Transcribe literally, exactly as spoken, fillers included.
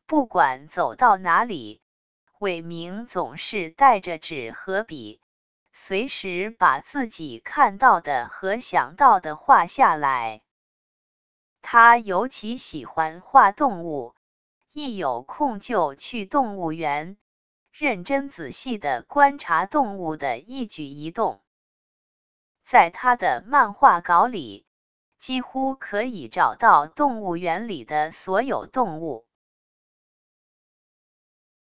不管走到哪里，伟明总是带着纸和笔，随时把自己看到的和想到的画下来。他尤其喜欢画动物，一有空就去动物园，认真仔细地观察动物的一举一动。在他的漫画稿里，几乎可以找到动物园里的所有动物。